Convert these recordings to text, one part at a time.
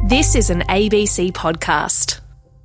This is an ABC podcast.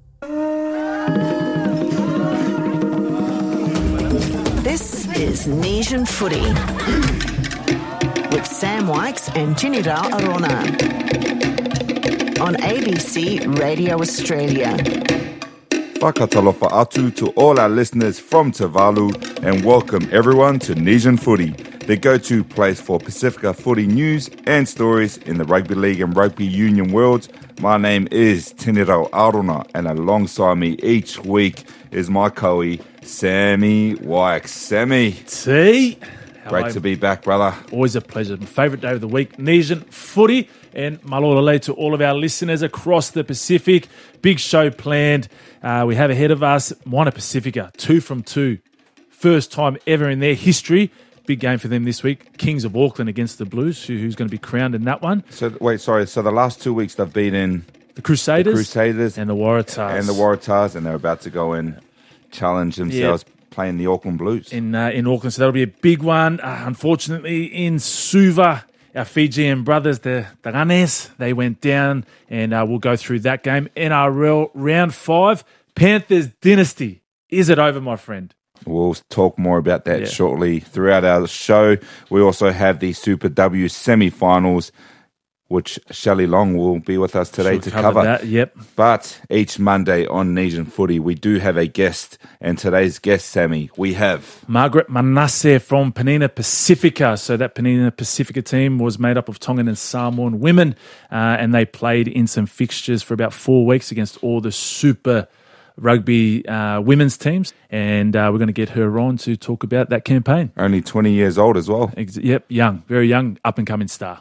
This is Nation Footy with Sam Wykes and Tinira Arona on ABC Radio Australia. Whakatalofa atu to all our listeners from Tuvalu, and welcome everyone to Nation Footy, the go-to place for Pacifica footy news and stories in the rugby league and rugby union worlds. My name is Tinira Arona, and alongside me each week is my koe, Sammy Wykes. Sammy. T. Great to be back, brother. Always a pleasure. My favourite day of the week, Nation Footy. And malolele to all of our listeners across the Pacific. Big show planned. We have ahead of us Moana Pacifica, 2 from 2. First time ever in their history. Big game for them this week. Kings of Auckland against the Blues, who's going to be crowned in that one. So the last 2 weeks they've been in The Crusaders and the Waratahs. And they're about to go and challenge themselves playing the Auckland Blues. In Auckland, so that'll be a big one. Unfortunately, in Suva, our Fijian brothers, the Taganes, they went down, and we'll go through that game. NRL Round 5, Panthers Dynasty. Is it over, my friend? We'll talk more about that shortly throughout our show. We also have the Super W semi-finals, which Shelley Long will be with us today to cover. That, yep. But each Monday on Nation Footy, we do have a guest. And today's guest, Sammy, we have Margaret Manasseh from Panina Pacifica. So that Panina Pacifica team was made up of Tongan and Samoan women, and they played in some fixtures for about 4 weeks against all the Super Rugby women's teams. And we're going to get her on to talk about that campaign. only 20 years old as well. Yep, young, very young, up-and-coming star.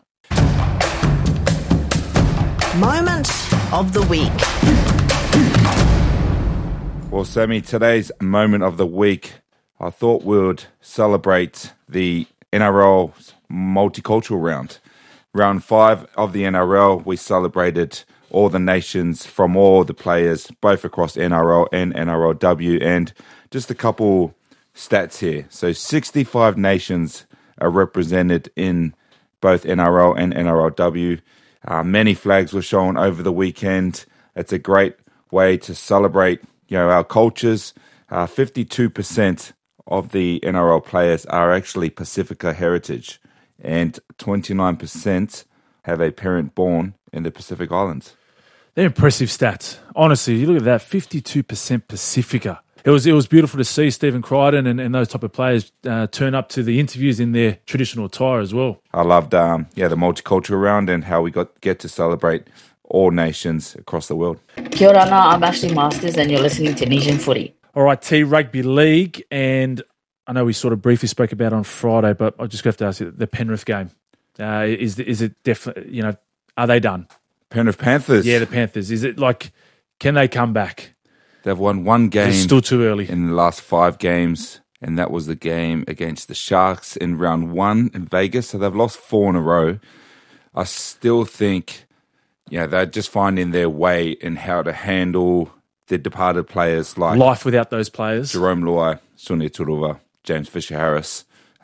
Moment of the week. Well, Sammy, today's moment of the week, I thought we would celebrate the NRL multicultural round. Round 5 of the NRL, we celebrated all the nations from all the players, both across NRL and NRLW. And just a couple stats here. So 65 nations are represented in both NRL and NRLW. Many flags were shown over the weekend. It's a great way to celebrate, our cultures. 52% of the NRL players are actually Pacifica heritage, and 29% have a parent born in the Pacific Islands. They're impressive stats. Honestly, you look at that, 52% Pacifica. It was beautiful to see Stephen Crichton and those type of players turn up to the interviews in their traditional attire as well. I loved the multicultural round and how we get to celebrate all nations across the world. Kia ora, I'm Ashley Masters and you're listening to Nation Footy. All right, T Rugby League, and I know we sort of briefly spoke about it on Friday, but I just have to ask you, the Penrith game, is it definitely, are they done? Penrith Panthers? Yeah, the Panthers. Is it like, can they come back? They've won one game. It's still too early. In the last 5 games, and that was the game against the Sharks in round 1 in Vegas. So they've lost 4 in a row. I still think, they're just finding their way in how to handle the departed players like life without those players. Jerome Luai, Sonia Turuva, James Fisher-Harris,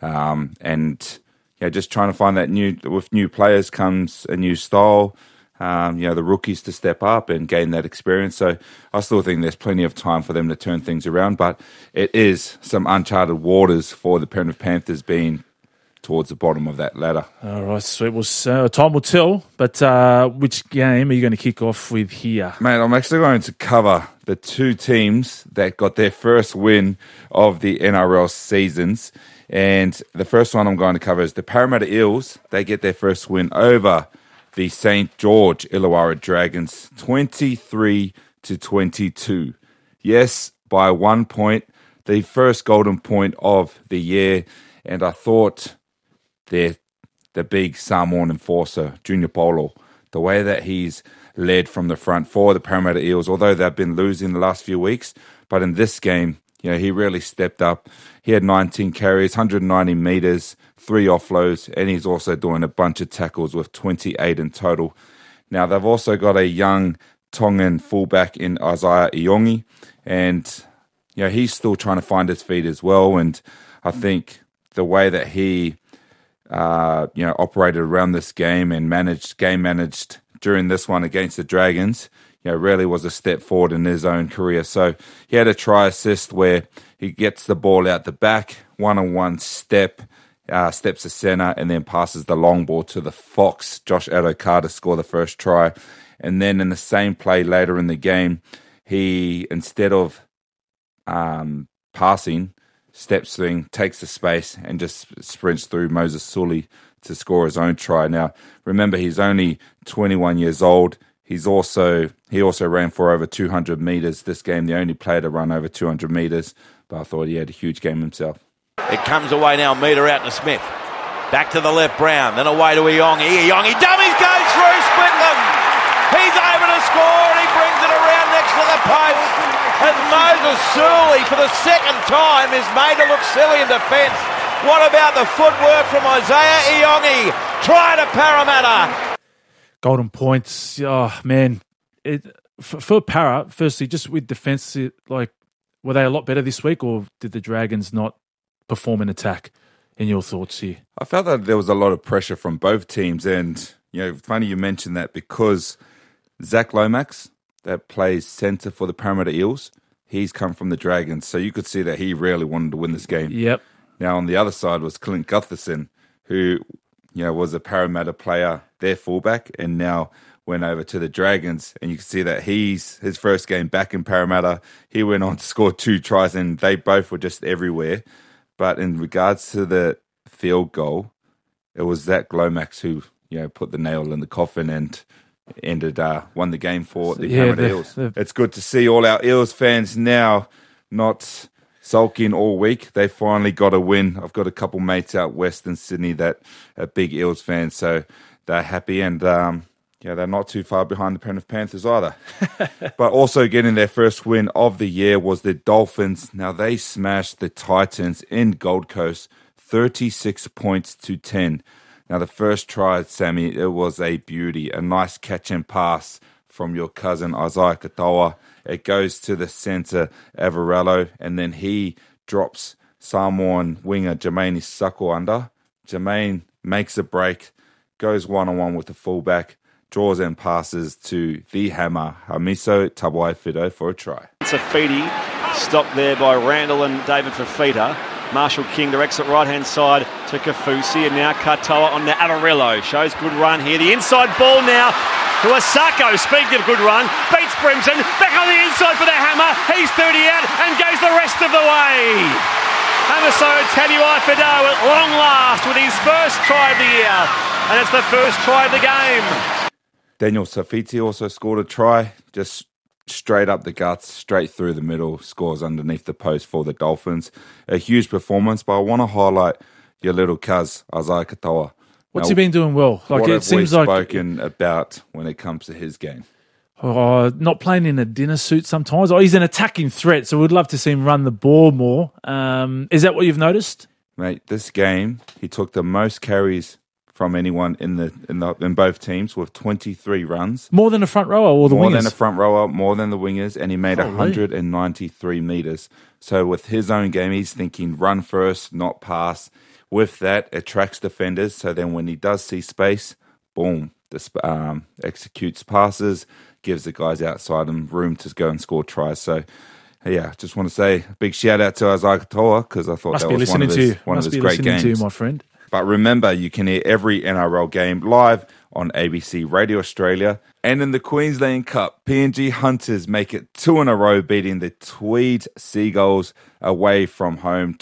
and just trying to find that with new players comes a new style. The rookies to step up and gain that experience. So I still think there's plenty of time for them to turn things around, but it is some uncharted waters for the Penrith Panthers being towards the bottom of that ladder. All right, sweet. Well, time will tell, but which game are you going to kick off with here? Mate, I'm actually going to cover the 2 teams that got their first win of the NRL seasons. And the first one I'm going to cover is the Parramatta Eels. They get their first win over the St. George Illawarra Dragons, 23-22. Yes, by 1 point, the first golden point of the year. And I thought the big Samoan enforcer, Junior Paulo, the way that he's led from the front for the Parramatta Eels, although they've been losing the last few weeks, but in this game, he really stepped up. He had 19 carries, 190 metres, 3 offloads, and he's also doing a bunch of tackles with 28 in total. Now, they've also got a young Tongan fullback in Isaiah Iongi, and he's still trying to find his feet as well. And I think the way that he operated around this game and managed during this one against the Dragons, really was a step forward in his own career. So he had a try assist where he gets the ball out the back, one-on-one steps to centre, and then passes the long ball to the Fox, Josh Adokar, to score the first try. And then in the same play later in the game, he, instead of passing, steps through, takes the space, and just sprints through Moses Sully to score his own try. Now, remember, he's only 21 years old. He also ran for over 200 metres this game, the only player to run over 200 metres, but I thought he had a huge game himself. It comes away now, metre out to Smith. Back to the left, Brown, then away to Iongi. Iongi dummies, goes through, split them. He's able to score, and he brings it around next to the post. And Moses Sully, for the second time, is made to look silly in defence. What about the footwork from Isaiah Iongi? Try to Parramatta. Golden points. Oh, man. For Para, firstly, just with defence, were they a lot better this week, or did the Dragons not perform in attack, in your thoughts here? I felt that there was a lot of pressure from both teams, and, funny you mentioned that, because Zach Lomax, that plays centre for the Parramatta Eels, he's come from the Dragons, so you could see that he really wanted to win this game. Yep. Now, on the other side was Clint Gutherson, who, was a Parramatta player, their fullback, and now went over to the Dragons, and you can see that his first game back in Parramatta, he went on to score 2 tries, and they both were just everywhere. But in regards to the field goal, it was Zach Lomax who, put the nail in the coffin and won the game for the Parramatta Eels. It's good to see all our Eels fans now not sulking all week. They finally got a win. I've got a couple mates out west in Sydney that are big Eels fans, so they're happy, and they're not too far behind the Penrith Panthers either. But also getting their first win of the year was the Dolphins. Now, they smashed the Titans in Gold Coast 36 points to 10. Now, the first try, Sammy, it was a beauty, a nice catch and pass from your cousin Isaiah Katoa. It goes to the centre, Avarello, and then he drops Samoan winger Jermaine Suckle under. Jermaine makes a break, goes one-on-one with the fullback, draws and passes to the hammer, Hamiso Tabuai-Fidow, for a try. Safidi stopped there by Randall and David Fafita. Marshall King directs it right-hand side to Kafusi, and now Katoa on to Avarello. Shows good run here. The inside ball now to Asako. Speaking of good run, beats Brimson. Back on the inside for the hammer. He's 30 out and goes the rest of the way. Hamiso Tabuai-Fidow at long last with his first try of the year. And it's the first try of the game. Daniel Safiti also scored a try, just straight up the guts, straight through the middle, scores underneath the post for the Dolphins. A huge performance, but I want to highlight your little cuz, Isaiah Katoa. What's he been doing well? What have we spoken about when it comes to his game? Not playing in a dinner suit sometimes. He's an attacking threat, so we'd love to see him run the ball more. Is that what you've noticed? Mate, this game, he took the most carries from anyone in both teams with 23 runs. More than a front rower or the wingers? More than a front rower, more than the wingers, and he made 193 metres. So with his own game, he's thinking run first, not pass. With that, attracts defenders, so then when he does see space, boom, executes passes, gives the guys outside him room to go and score tries. So, yeah, just want to say a big shout-out to Isaiah Katoa, because I thought that was one of his great games. Must be listening to you, my friend. But remember, you can hear every NRL game live on ABC Radio Australia. And in the Queensland Cup, PNG Hunters make it 2 in a row, beating the Tweed Seagulls away from home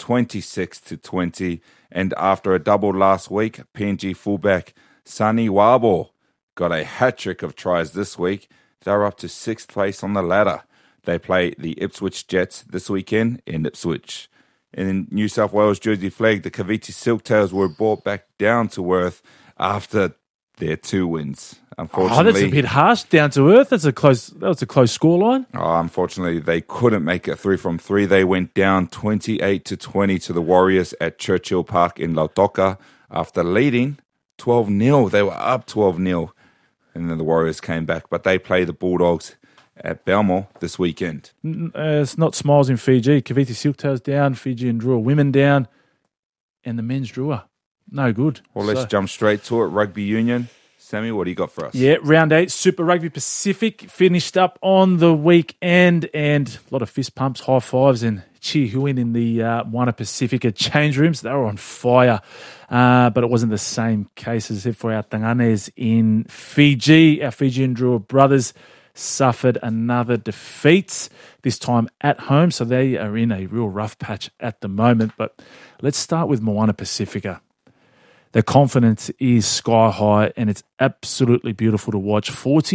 26-20. And after a double last week, PNG fullback Sonny Wabo got a hat-trick of tries this week. They're up to 6th place on the ladder. They play the Ipswich Jets this weekend in Ipswich. In New South Wales Jersey Flag, the Cavite Silktails were brought back down to earth after their 2 wins. Unfortunately, that's a bit harsh. Down to earth. That was a close scoreline. Unfortunately, they couldn't make it 3 from 3. They went down 28-20 to the Warriors at Churchill Park in Lautoka after leading 12-0. They were up 12-0, and then the Warriors came back. But they play the Bulldogs at Belmore this weekend. It's not smiles in Fiji. Cavite Silktails down, Fiji and Drua women down, and the men's Drua no good. Well, let's jump straight to it. Rugby Union, Sammy, what do you got for us? Yeah, round 8, Super Rugby Pacific finished up on the weekend, and a lot of fist pumps, high fives, and cheer-hooing in the Moana Pacifica change rooms. They were on fire, but it wasn't the same case as if for our Tanganes in Fiji. Our Fijian Drua brothers suffered another defeat, this time at home, so they are in a real rough patch at the moment. But let's start with Moana Pacifica. Their confidence is sky high, and it's absolutely beautiful to watch.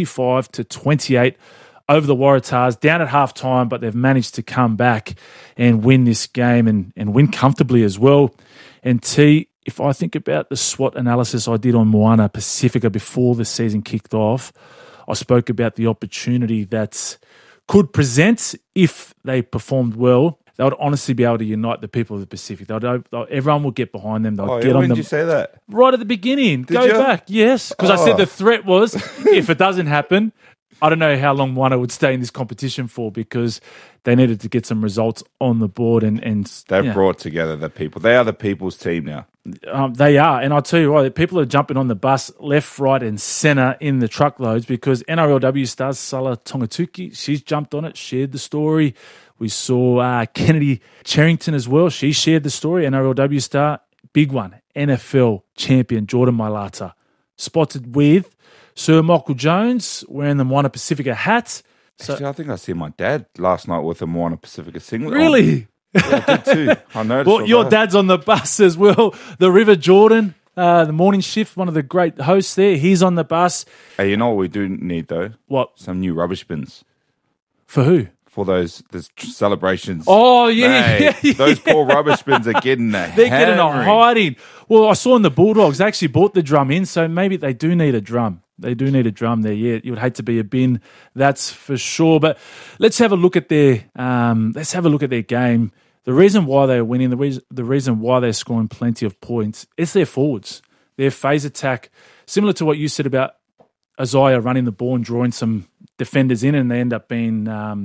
45-28 over the Waratahs, down at halftime, but they've managed to come back and win this game and win comfortably as well. And T, if I think about the SWOT analysis I did on Moana Pacifica before the season kicked off, I spoke about the opportunity that could present if they performed well. They would honestly be able to unite the people of the Pacific. Everyone will get behind them. They'll get on when them. did you say that? Right at the beginning. Go you? back. Yes. Because I said the threat was, if it doesn't happen, I don't know how long Moana would stay in this competition for, because they needed to get some results on the board. And They've brought together the people. They are the people's team now. They are. And I'll tell you what, people are jumping on the bus left, right and centre in the truckloads, because NRLW stars Sala Tongatuki, she's jumped on it, shared the story. We saw Kennedy Charrington as well. She shared the story. NRLW star, big one, NFL champion Jordan Mailata, spotted with Sir Michael Jones wearing the Moana Pacifica hat. So, Actually, I think I see my dad last night with a Moana Pacifica singlet. really? Yeah, I did too. I noticed. Well, your dad's on the bus as well. The River Jordan, the morning shift, one of the great hosts there. He's on the bus. Hey, you know what we do need though? What? Some new rubbish bins For who? for those celebrations. Oh, yeah. Mate, those poor rubbish bins are getting a They're getting a hammering. hiding. Well, I saw in the Bulldogs, they actually bought the drum in, so maybe they do need a drum. They do need a drum there. Yeah, you would hate to be a bin, that's for sure. But let's have a look at their game. The reason why they're winning, the reason why they're scoring plenty of points, it's their forwards. Their phase attack, similar to what you said about Isaiah running the ball and drawing some defenders in, and they end up being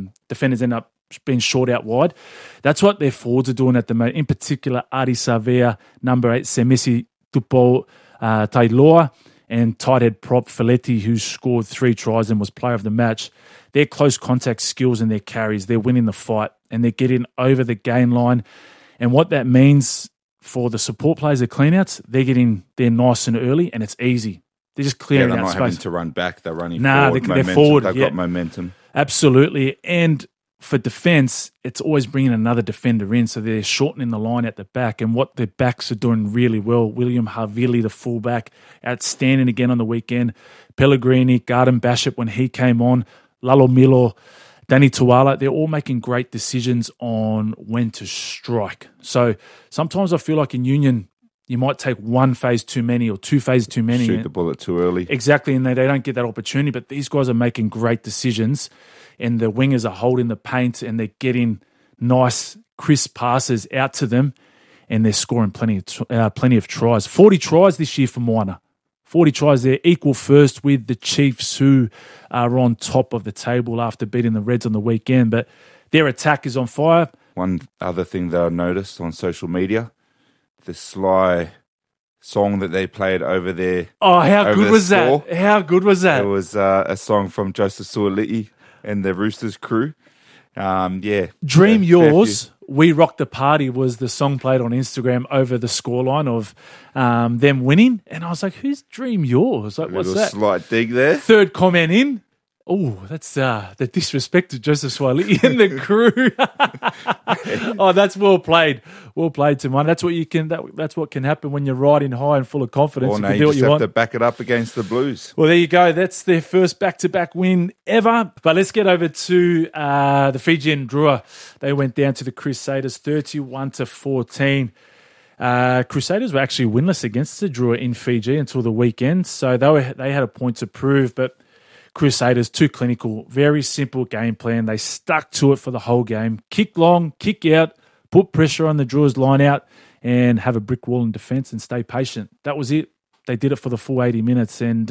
being short out wide. That's what their forwards are doing at the moment. In particular, Ari Savea, number 8, Semisi Tupo Tailoa, and tight head prop Feletti, who scored 3 tries and was player of the match. Their close contact skills and their carries, they're winning the fight, and they're getting over the gain line. And what that means for the support players, the cleanouts, they're getting there nice and early, and it's easy. They're just clearing they're out not space. having to run back. They're running they're forward. Momentum. forward. They've Yeah. got momentum. Absolutely. And for defence, it's always bringing another defender in, so they're shortening the line at the back. And what the backs are doing really well, William Havili, the fullback, outstanding again on the weekend. Pellegrini, Garden Bishop when he came on, Lalo Milo, Danny Tuala, they're all making great decisions on when to strike. So sometimes I feel like in Union, you might take one phase too many or 2 phases too many. Shoot the bullet too early. Exactly, and they don't get that opportunity. But these guys are making great decisions, and the wingers are holding the paint, and they're getting nice, crisp passes out to them, and they're scoring plenty of tries. 40 tries this year for Moana. 40 tries there, equal first with the Chiefs, who are on top of the table after beating the Reds on the weekend. But their attack is on fire. One other thing that I noticed on social media, the Sly song that they played over there. Oh, how over good the was score. that? How good was that? It was a song from Joseph Suoli'i and the Roosters crew. Yeah. Dream Yeah, fair Yours, We Rock the Party was the song played on Instagram over the scoreline of them winning. And I was like, who's Dream Yours? Like, few. what's Little that? slight dig there. Third comment in. Oh, that's the disrespect to Joseph Swiley and the crew. Oh, that's well played. Well played, Timon. That's what you can. That's what can happen when you're riding high and full of confidence. Or You now can you do what just you have want. to back it up against the Blues. Well, there you go. That's their first back-to-back win ever. But let's get over to the Fijian Drua. They went down to the Crusaders 31-14. Crusaders were actually winless against the Drua in Fiji until the weekend, so they had a point to prove. But Crusaders, too clinical, very simple game plan. They stuck to it for the whole game. Kick long, kick out, put pressure on the Drua's line out, and have a brick wall in defence and stay patient. That was it. They did it for the full 80 minutes. And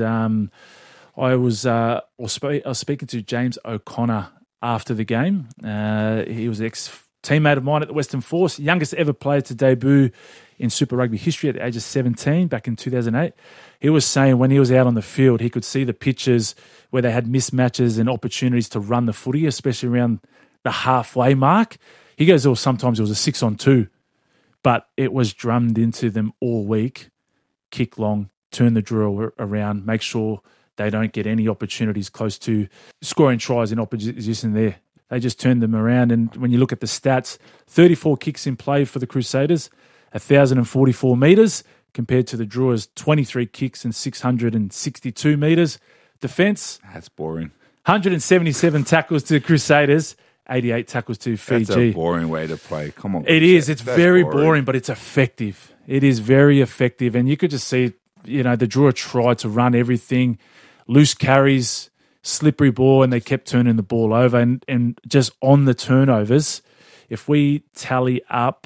I was speaking to James O'Connor after the game. He was teammate of mine at the Western Force, youngest ever player to debut in Super Rugby history at the age of 17 back in 2008. He was saying when he was out on the field, he could see the pitches where they had mismatches and opportunities to run the footy, especially around the halfway mark. He goes, oh, sometimes it was a 6-on-2, but it was drummed into them all week. Kick long, turn the drill around, make sure they don't get any opportunities close to scoring tries in opposition there. They just turned them around. And when you look at the stats, 34 kicks in play for the Crusaders, 1,044 metres, compared to the Drewers, 23 kicks and 662 metres. Defence. That's boring. 177 tackles to the Crusaders, 88 tackles to Fiji. That's a boring way to play. Come on. It is. It's very boring, but it's effective. It is very effective. And you could just see, the Drua tried to run everything, loose carries, slippery ball, and they kept turning the ball over. And just on the turnovers, if we tally up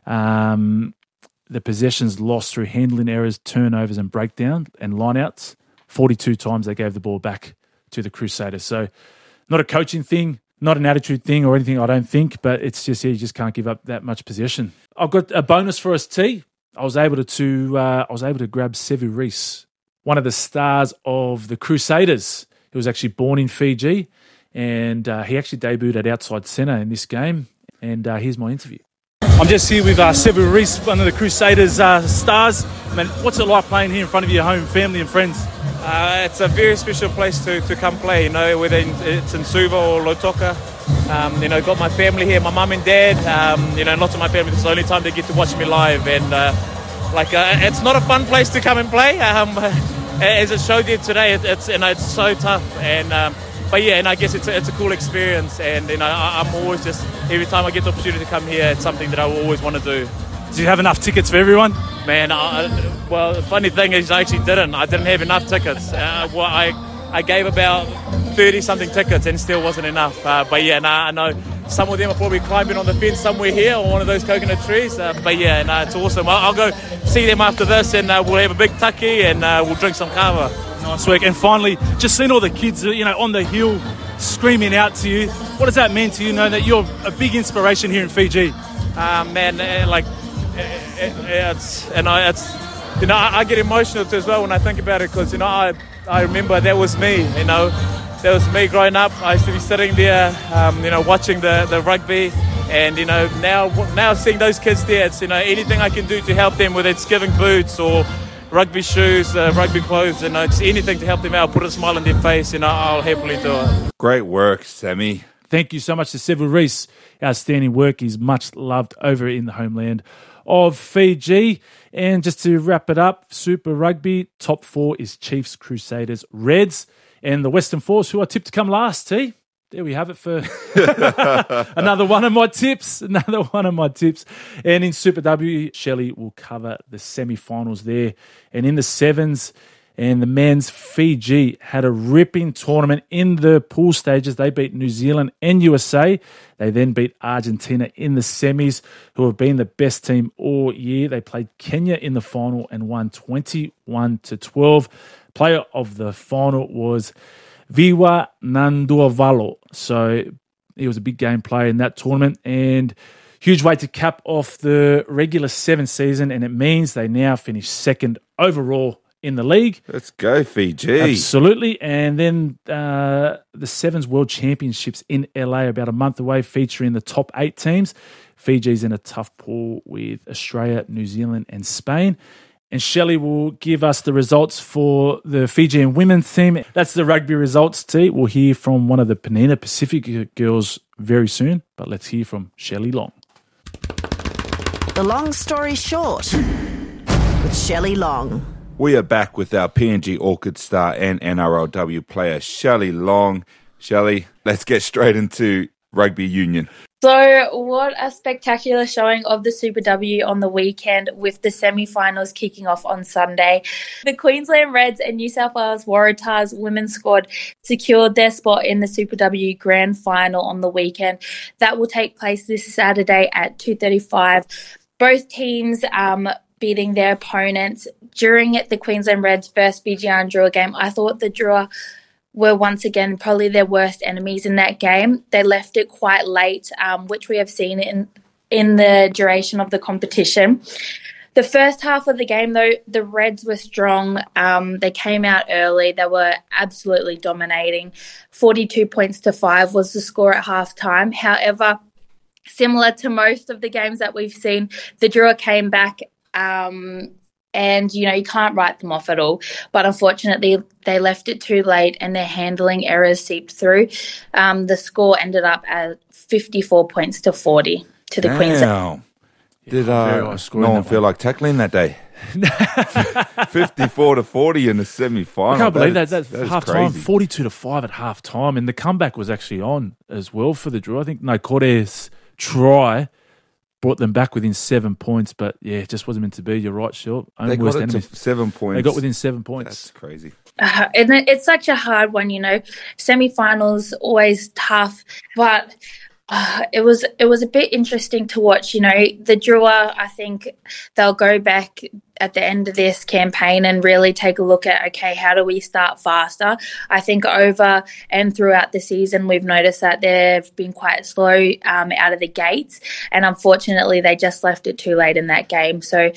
the possessions lost through handling errors, turnovers and breakdown and lineouts, 42 times they gave the ball back to the Crusaders. So not a coaching thing, not an attitude thing or anything, I don't think, but it's just, you just can't give up that much possession. I've got a bonus for us, T. I was able to grab Sevu Reece, one of the stars of the Crusaders. He was actually born in Fiji, and he actually debuted at outside centre in this game. And here's my interview. I'm just here with Sevu Reece, one of the Crusaders' stars. Man, what's it like playing here in front of your home family and friends? It's a very special place to come play, whether it's in Suva or Lautoka. Got my family here, my mum and dad, lots of my family. This is the only time they get to watch me live. And, it's not a fun place to come and play. As it showed you today, it's so tough. And I guess it's a cool experience. And, I'm always just, every time I get the opportunity to come here, it's something that I will always want to do. Do you have enough tickets for everyone? Man, the funny thing is I actually didn't. I didn't have enough tickets. I gave about 30-something tickets and still wasn't enough. I know some of them are probably climbing on the fence somewhere here or one of those coconut trees. It's awesome. I'll go see them after this and we'll have a big taki and we'll drink some kava. Nice work. And finally, just seeing all the kids, on the hill screaming out to you. What does that mean to you, that you're a big inspiration here in Fiji? I get emotional too as well when I think about it because I remember that was me. That was me growing up. I used to be sitting there, watching the rugby, and now seeing those kids there, it's anything I can do to help them, whether it's giving boots or rugby shoes, rugby clothes, just anything to help them out, put a smile on their face, I'll happily do it. Great work, Sammy. Thank you so much to Sevu Reece. Outstanding work. He's much loved over in the homeland of Fiji. And just to wrap it up, Super Rugby, top 4 is Chiefs, Crusaders, Reds, and the Western Force, who I tipped to come last, T. There we have it for another one of my tips. And in Super W, Shelley will cover the semi-finals there. And in the sevens, and the men's Fiji had a ripping tournament in the pool stages. They beat New Zealand and USA. They then beat Argentina in the semis, who have been the best team all year. They played Kenya in the final and won 21-12. Player of the final was Viwa Nanduavalo. So he was a big game player in that tournament and huge way to cap off the regular 7 season. And it means they now finish second overall in the league. Let's go, Fiji. Absolutely. And then the Sevens World Championships in LA about a month away, featuring the top 8 teams. Fiji's in a tough pool with Australia, New Zealand and Spain. And Shelley will give us the results for the Fijian women's team. That's the rugby results, T. We'll hear from one of the Penina Pacific girls very soon, but let's hear from Shelley Long. The long story short with Shelley Long. We are back with our PNG Orchid star and NRLW player, Shelley Long. Shelley, let's get straight into rugby union. So what a spectacular showing of the Super W on the weekend with the semi-finals kicking off on Sunday. The Queensland Reds and New South Wales Waratahs women's squad secured their spot in the Super W Grand Final on the weekend. That will take place this Saturday at 2:35. Both teams beating their opponents. During the Queensland Reds' first Fijian Drua game, I thought the Drua were once again probably their worst enemies in that game. They left it quite late, which we have seen in the duration of the competition. The first half of the game, though, the Reds were strong. They came out early. They were absolutely dominating. 42-5 was the score at halftime. However, similar to most of the games that we've seen, the Drua came back and, you can't write them off at all. But unfortunately, they left it too late and their handling errors seeped through. The score ended up at 54-40 to the Queensland. Did no one feel like tackling that day? 54-40 in the semi-final. I can't believe that's half time. Crazy. 42-5 at half time, and the comeback was actually on as well for the Drua. I think Cordes' try brought them back within 7 points, but it just wasn't meant to be. You're right, Short. They got it to 7 points. They got within 7 points. That's crazy. And it's such a hard one, Semi-finals always tough, but it was a bit interesting to watch. The Drua, I think they'll go back at the end of this campaign and really take a look at, okay, how do we start faster? I think over and throughout the season, we've noticed that they've been quite slow out of the gates, and unfortunately they just left it too late in that game. So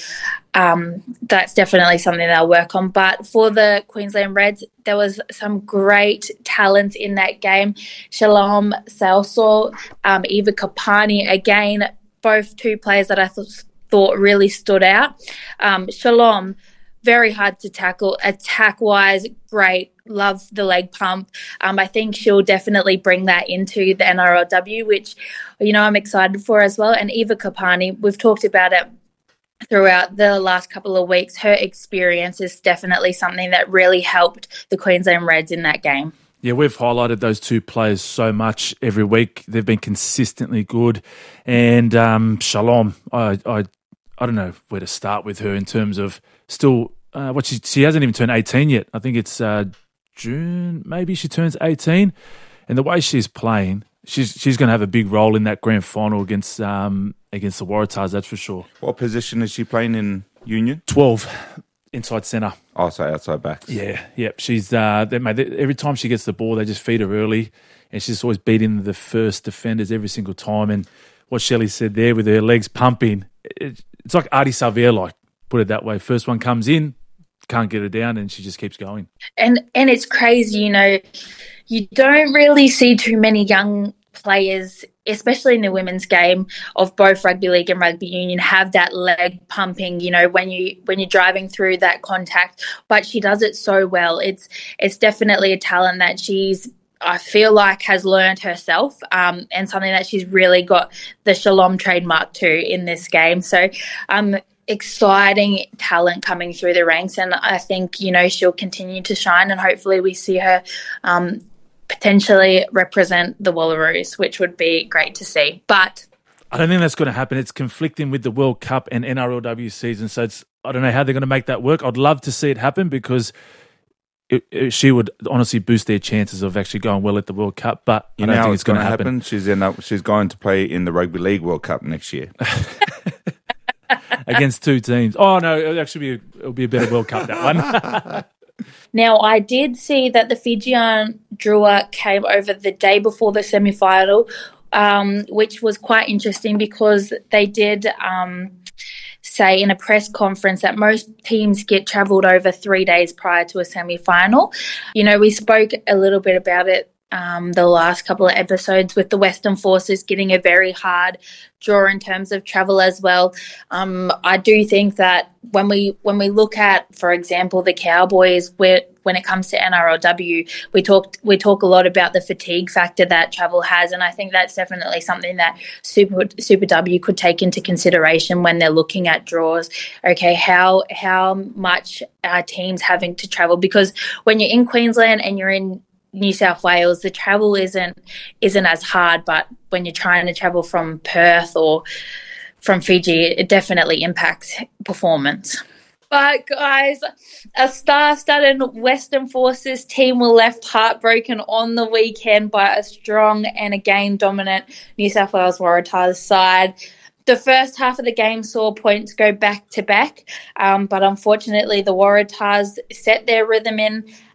that's definitely something they'll work on. But for the Queensland Reds, there was some great talent in that game. Shalom Salso, Eva Kapani, again, both two players that I thought really stood out. Shalom, very hard to tackle. Attack-wise, great. Love the leg pump. I think she'll definitely bring that into the NRLW, which, I'm excited for as well. And Eva Kapani, we've talked about it throughout the last couple of weeks. Her experience is definitely something that really helped the Queensland Reds in that game. Yeah, we've highlighted those two players so much every week. They've been consistently good. And Shalom, I don't know where to start with her in terms of still she hasn't even turned 18 yet. I think it's June, maybe she turns 18. And the way she's playing, she's going to have a big role in that grand final against the Waratahs, that's for sure. What position is she playing in Union? 12, inside centre. Oh, so outside backs. Yeah. She's every time she gets the ball, they just feed her early, and she's always beating the first defenders every single time. And what Shelley said there with her legs pumping, it's like Artie Xavier, put it that way. First one comes in, can't get her down, and she just keeps going. And it's crazy, you don't really see too many young players, especially in the women's game of both rugby league and rugby union, have that leg pumping, when you're driving through that contact. But she does it so well. It's definitely a talent that I feel like has learned herself, and something that she's really got the Shalom trademark to in this game. So exciting talent coming through the ranks, and I think, she'll continue to shine, and hopefully we see her potentially represent the Wallaroos, which would be great to see. But I don't think that's going to happen. It's conflicting with the World Cup and NRLW season, so I don't know how they're going to make that work. I'd love to see it happen because she would honestly boost their chances of actually going well at the World Cup, but I don't think it's going to happen. She's going to play in the Rugby League World Cup next year. Against two teams. Oh, no, it'll be a better World Cup, that one. Now, I did see that the Fijian Drua came over the day before the semi-final, which was quite interesting because they did say in a press conference that most teams get travelled over 3 days prior to a semi-final. We spoke a little bit about it the last couple of episodes with the Western Forces getting a very hard draw in terms of travel as well. I do think that when we look at, for example, the Cowboys, when it comes to NRLW, we talk a lot about the fatigue factor that travel has, and I think that's definitely something that Super W could take into consideration when they're looking at draws. Okay, how much are teams having to travel? Because when you're in Queensland and you're in New South Wales, the travel isn't as hard, but when you're trying to travel from Perth or from Fiji, it definitely impacts performance. But guys, a star-studded Western Forces team were left heartbroken on the weekend by a strong and again dominant New South Wales Waratahs side. The first half of the game saw points go back to back, but unfortunately the Waratahs set their rhythm in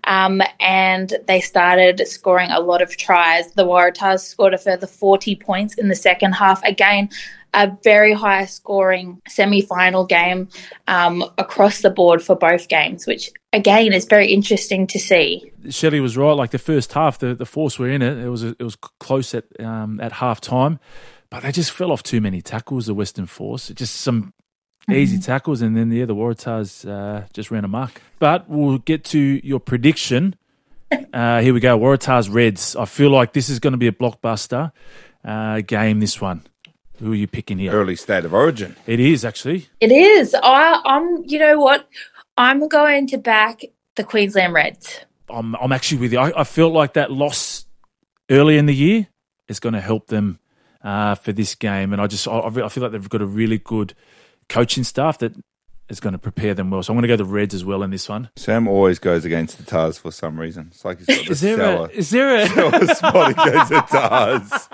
and they started scoring a lot of tries. The Waratahs scored a further 40 points in the second half. Again, a very high scoring semi-final game across the board for both games, which again is very interesting to see. Shelley was right. Like the first half, the Force were in it. It was close at half time, but they just fell off too many tackles. The Western Force, just some easy tackles, and then the Waratahs just ran amok. But we'll get to your prediction. Here we go. Waratahs Reds. I feel like this is going to be a blockbuster game. This one. Who are you picking here? Early state of origin. It is, actually. It is. I'm. You know what? I'm going to back the Queensland Reds. I'm actually with you. I feel like that loss early in the year is going to help them for this game, and I feel like they've got a really good coaching staff that is going to prepare them well. So I'm going to go the Reds as well in this one. Sam always goes against the Tars for some reason. It's like he's got this sour spot against the Tars.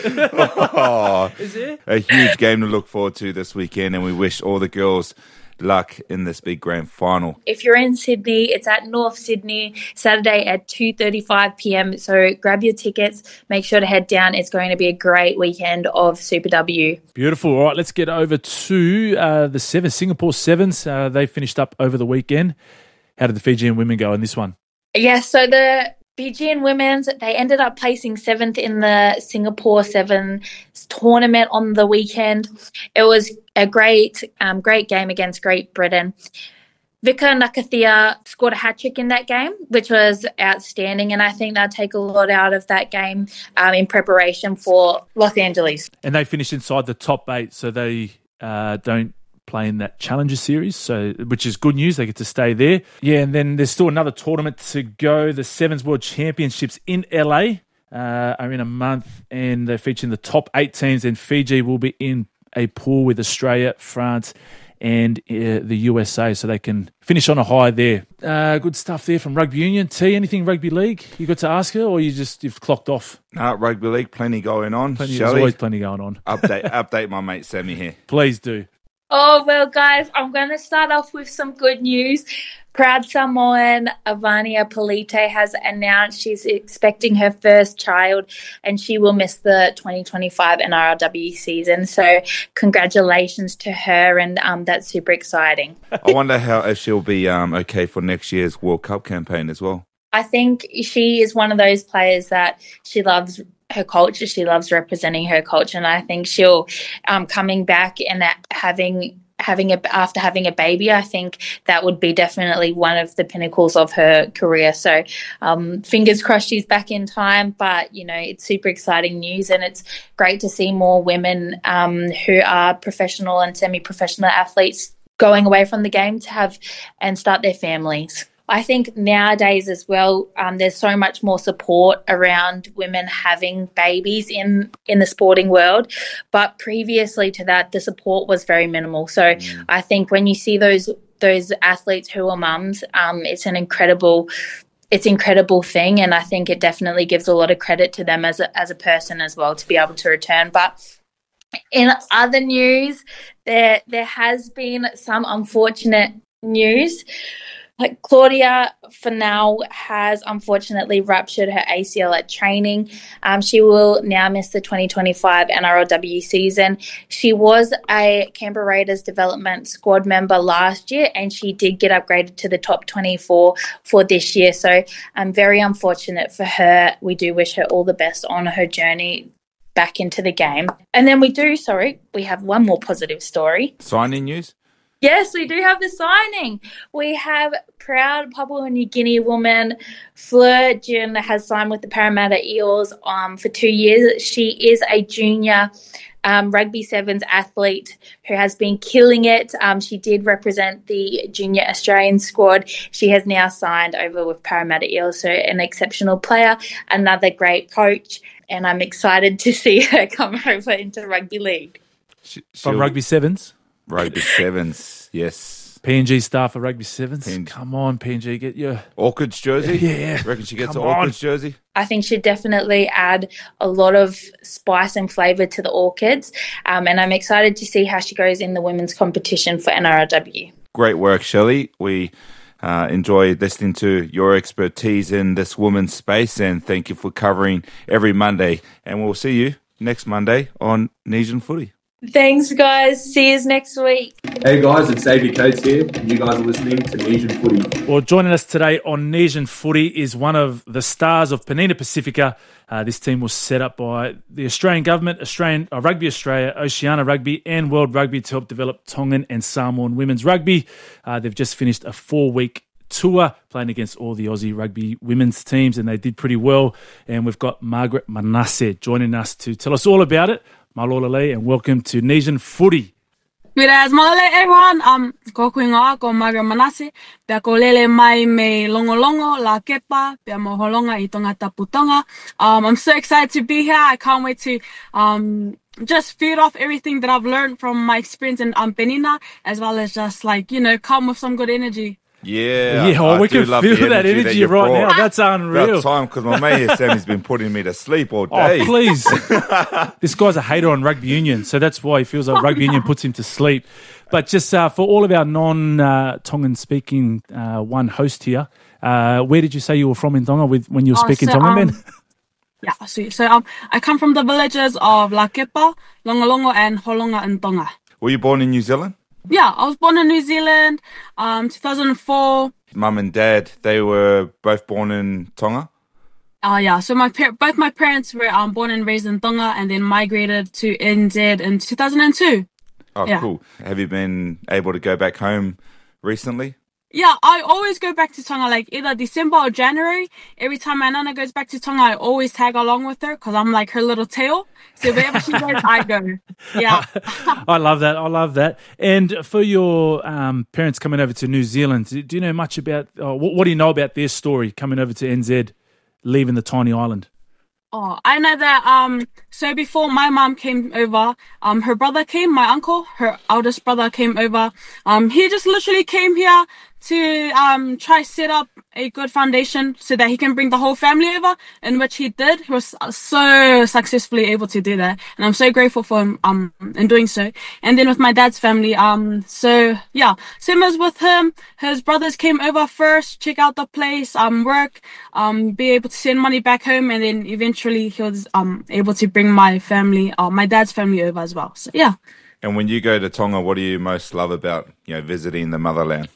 Is there? A huge game to look forward to this weekend, and we wish all the girls luck in this big grand final. If you're in Sydney, it's at North Sydney, Saturday at 2:35 p.m. So grab your tickets. Make sure to head down. It's going to be a great weekend of Super W. Beautiful. All right, let's get over to the Sevens, Singapore Sevens. They finished up over the weekend. How did the Fijian women go in this one? Yeah, so the Fijian women's, they ended up placing 7th in the Singapore Sevens tournament on the weekend. It was a great game against Great Britain. Vika Nakathia scored a hat-trick in that game, which was outstanding, and I think they'll take a lot out of that game in preparation for Los Angeles. And they finished inside the top 8, so they don't play in that Challenger Series, so which is good news. They get to stay there. Yeah, and then there's still another tournament to go. The Sevens World Championships in LA are in a month, and they're featuring the top 8 teams, and Fiji will be in a pool with Australia, France, and the USA, so they can finish on a high there. Good stuff there from Rugby Union. T, anything Rugby League you got to ask her, or you've clocked off? No, Rugby League, plenty going on. There's always plenty going on. Update my mate Sammy here. Please do. Oh, well, guys, I'm going to start off with some good news. Proud Samoan Ivania Polite has announced she's expecting her first child, and she will miss the 2025 NRLW season. So congratulations to her, and that's super exciting. I wonder if she'll be okay for next year's World Cup campaign as well. I think she is one of those players that she loves her culture. She loves representing her culture, and I think she'll coming back and after having a baby, I think that would be definitely one of the pinnacles of her career. So fingers crossed she's back in time, but it's super exciting news, and it's great to see more women who are professional and semi-professional athletes going away from the game to have and start their families. I think nowadays as well, there's so much more support around women having babies in the sporting world. But previously to that, the support was very minimal. So I think when you see those athletes who are mums, it's an incredible thing. And I think it definitely gives a lot of credit to them as a person as well to be able to return. But in other news, there has been some unfortunate news. Like Claudia Fanal has unfortunately ruptured her ACL at training. She will now miss the 2025 NRLW season. She was a Canberra Raiders development squad member last year, and she did get upgraded to the top 24 for this year. So very unfortunate for her. We do wish her all the best on her journey back into the game. And then we have one more positive story. Signing news? Yes, we do have the signing. We have proud Papua New Guinea woman Fleur Jun has signed with the Parramatta Eels for 2 years. She is a junior rugby sevens athlete who has been killing it. She did represent the junior Australian squad. She has now signed over with Parramatta Eels, so an exceptional player, another great coach, and I'm excited to see her come over into rugby league. From Rugby Sevens? Rugby Sevens, yes. PNG staff for Rugby Sevens. Come on, PNG, get your Orchids jersey. Yeah, reckon she gets an Orchids jersey. I think she'd definitely add a lot of spice and flavour to the Orchids, and I'm excited to see how she goes in the women's competition for NRLW. Great work, Shelley. We enjoy listening to your expertise in this women's space, and thank you for covering every Monday. And we'll see you next Monday on Nesian Footy. Thanks, guys. See you next week. Hey guys, it's Xavier Coates here. You guys are listening to Nesian Footy. Well, joining us today on Nesian Footy is one of the stars of Penina Pacifica. This team was set up by the Australian government, Rugby Australia, Oceania Rugby and World Rugby to help develop Tongan and Samoan women's rugby. They've just finished a 4-week tour playing against all the Aussie rugby women's teams, and they did pretty well. And we've got Margaret Manasseh joining us to tell us all about it. Malolale, and welcome to Nesian Footy. Whereas malole everyone, ko kuinga ko Margaret Manasseh, pia ko lele mai me longolongo la kepa, pia moholonga I tonga taputonga. I'm so excited to be here. I can't wait to just feed off everything that I've learned from my experience in Penina, as well as just come with some good energy. Yeah, we can feel that energy right now. That's unreal. About time, because my mate here, Sammy's been putting me to sleep all day. Oh, please. This guy's a hater on rugby union, so that's why he feels like rugby union puts him to sleep. But just for all of our non-Tongan-speaking one host here, where did you say you were from in Tonga when you were speaking Tongan, man? Yeah, so I come from the villages of La Kepa, Longolongo, and Holonga in Tonga. Were you born in New Zealand? Yeah, I was born in New Zealand, 2004. Mum and dad, they were both born in Tonga? Yeah, so both my parents were born and raised in Tonga and then migrated to NZ in 2002. Oh, yeah. Cool. Have you been able to go back home recently? Yeah, I always go back to Tonga, like either December or January. Every time my nana goes back to Tonga, I always tag along with her because I'm like her little tail. So wherever she goes, I go. Yeah. I love that. And for your parents coming over to New Zealand, do you know much about, what do you know about their story coming over to NZ, leaving the tiny island? Oh, I know that, so before my mom came over, her brother came, my uncle, her eldest brother came over. He just literally came here to try set up a good foundation so that he can bring the whole family over, in which he did. He was so successfully able to do that, and I'm so grateful for him in doing so. And then with my dad's family, so yeah, same as with him, his brothers came over first, check out the place, work, be able to send money back home, and then eventually he was able to bring my family, my dad's family over as well. So yeah. And when you go to Tonga, what do you most love about visiting the motherland?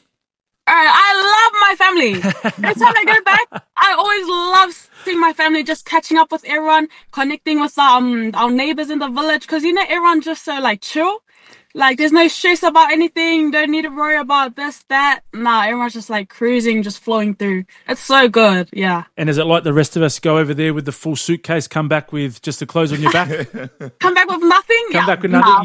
I love my family. Every time I go back, I always love seeing my family, just catching up with everyone, connecting with our neighbors in the village, because everyone's just so chill. There's no stress about anything. Don't need to worry about this, that. Nah, everyone's just cruising, just flowing through. It's so good, yeah. And is it like the rest of us go over there with the full suitcase, come back with just the clothes on your back? Come back with nothing? Come back with nothing,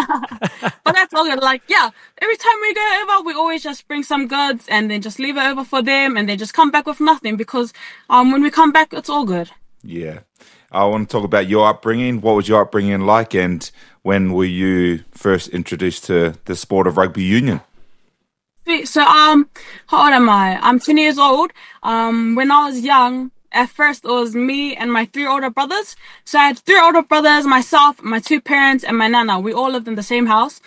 But that's all good. Every time we go over, we always just bring some goods and then just leave it over for them and then just come back with nothing, because when we come back, it's all good. Yeah. I want to talk about your upbringing. What was your upbringing like, and when were you first introduced to the sport of rugby union? So, how old am I? I'm 20 years old. When I was young, at first it was me and my 3 older brothers. So I had 3 older brothers, myself, my 2 parents, and my nana. We all lived in the same house.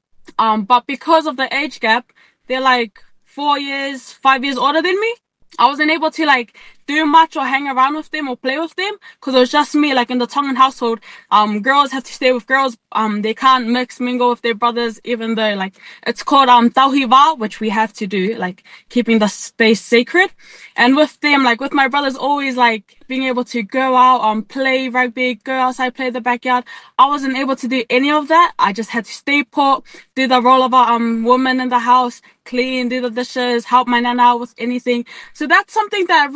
But because of the age gap, they're 4 years, 5 years older than me. I wasn't able to do much or hang around with them or play with them, because it was just me. In the Tongan household, girls have to stay with girls. They can't mingle with their brothers, even though it's called tauhiwa, which we have to do, keeping the space sacred. And with them, with my brothers, always being able to go out, play rugby, go outside, play the backyard. I wasn't able to do any of that. I just had to stay put, do the role of a woman in the house, clean, do the dishes, help my nana out with anything. So that's something that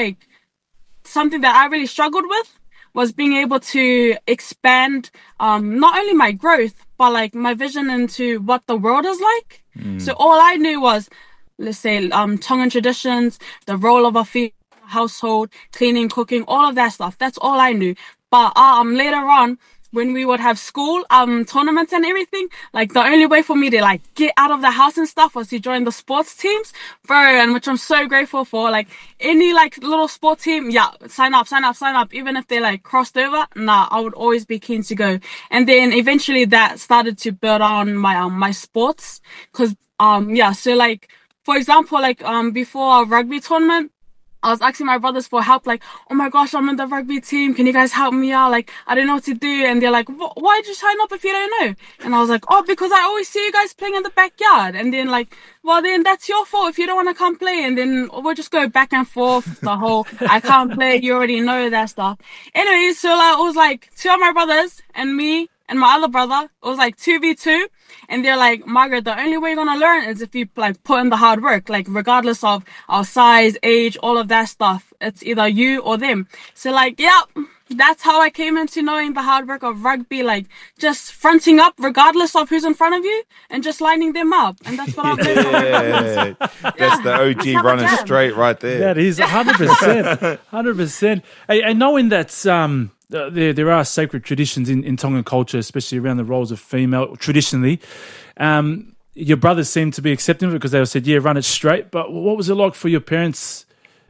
I really struggled with, was being able to expand not only my growth, but my vision into what the world is like. So all I knew was, let's say, Tongan traditions, the role of a female household, cleaning, cooking, all of that stuff. That's all I knew. But later on, when we would have school tournaments and everything, the only way for me to get out of the house and stuff was to join the sports teams, and which I'm so grateful for. Any little sport team, yeah, sign up. Even if they crossed over, I would always be keen to go. And then eventually that started to build on my my sports, because so for example, like before a rugby tournament, I was asking my brothers for help, like, oh my gosh, I'm in the rugby team. Can you guys help me out? Like, I don't know what to do. And they're like, why did you sign up if you don't know? And I was like, oh, because I always see you guys playing in the backyard. And then like, well, then that's your fault if you don't want to come play. And then we'll just go back and forth. The whole, I can't play. You already know that stuff. Anyway, so like, it was like 2 of my brothers and me and my other brother. It was like 2v2. And they're like, Margaret, the only way you're going to learn is if you like put in the hard work, like regardless of our size, age, all of that stuff. It's either you or them. So like, yeah, that's how I came into knowing the hard work of rugby, like just fronting up regardless of who's in front of you and just lining them up. And that's what I've learned. That's the OG running straight right there. That is 100%. 100%. And knowing that there are sacred traditions in Tongan culture, especially around the roles of female, traditionally. Your brothers seem to be accepting of it because they said, yeah, run it straight. But what was it like for your parents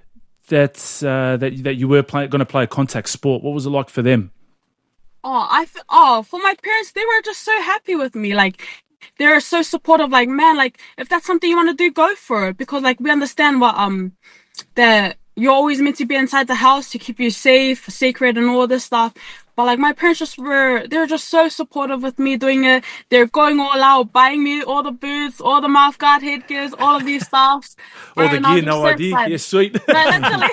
that you were going to play a contact sport? What was it like for them? For my parents, they were just so happy with me. Like, they were so supportive. Like, man, like, if that's something you want to do, go for it. Because, like, we understand what, that you're always meant to be inside the house to keep you safe, sacred, and all this stuff. But, like, my parents they're just so supportive with me doing it. They're going all out, buying me all the boots, all the mouth guard headgears, all of these stuffs. All the gear, no idea. Yeah, sweet. No, literally